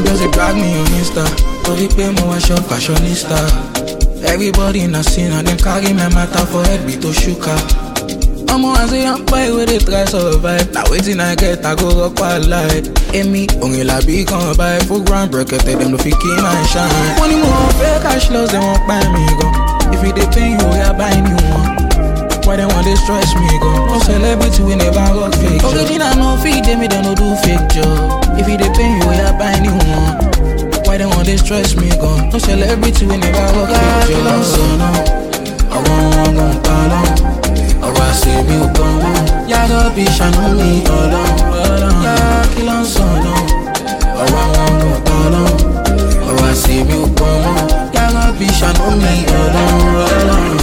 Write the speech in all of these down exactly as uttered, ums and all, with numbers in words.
Them just they drag me on Insta. Torí pé mo wá shop fashionista. Everybody in a scene and them carry my matter for head be to shuka. I'm a say I'm boy where they try survive. Now waiting I get I go rock wild life. Amy, only la be come by full ground break tell them no fit keep my shine. Money more fake cash loss they won't buy me go. If it they pay you, yeah buy new one. Why they want to stress me go? No celebrity we never rock fake. Original no feed them, they don't do fake job. If it they pay you, yeah buy new one. Why they want to stress me go? No celebrity we never rock fake job. So no, I won't go down. Ọ̀rọ̀ àṣírí ògbọ́n mú yàrá bí ṣàánú mi ọlọ́run yá kí ló ń sọ̀nà ọ̀rọ̀ àwọn ọ̀tọ̀ọ̀lọ́ ọ̀rọ̀ àṣírí ògbọ́n mú yàrá bí ṣàánú mi ọlọ́run.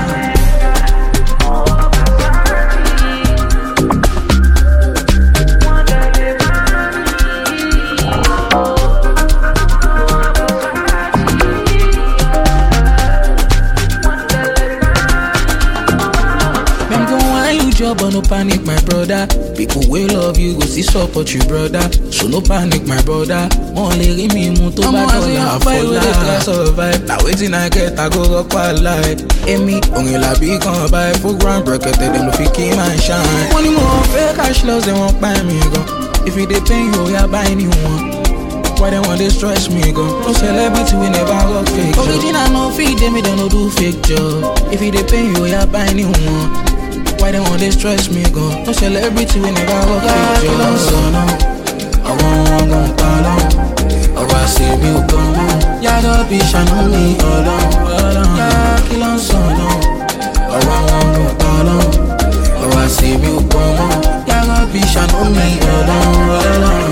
But no panic, my brother. People will love you, go see support you, brother. So no panic, my brother. Only give me moto bad dollar for life. Survive. Now waiting I get, I go rock wild life. Amy, only la be come by full ground break tell them no fit keep my shine. Money more fake cash loss, they won't buy me go. If it they pay you, yeah buy new one. Why they want to stress me go? No celebrity we never rock fake. Original no feed them, they don't do fake job. If it they pay you, yeah buy new one. Why they want to stress me go? No celebrity we never walk with you. So no, I won't go down. Ọ̀rọ̀ àṣírí ògbọ́n mú yàrá bí ṣàánú mi ọlọ́run yá kí ló ń sọ̀nà ọ̀rọ̀ àwọn ọ̀tọ̀ọ̀lọ́ ọ̀rọ̀ àṣírí ògbọ́n mú yàrá bí ṣàánú mi ọlọ́run.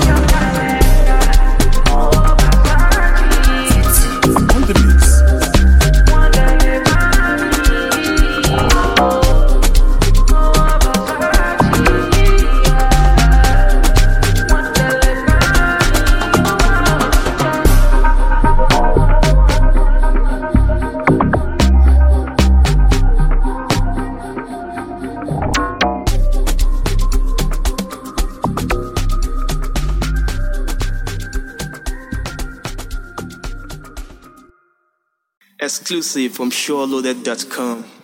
Exclusive from SureLoaded dot com.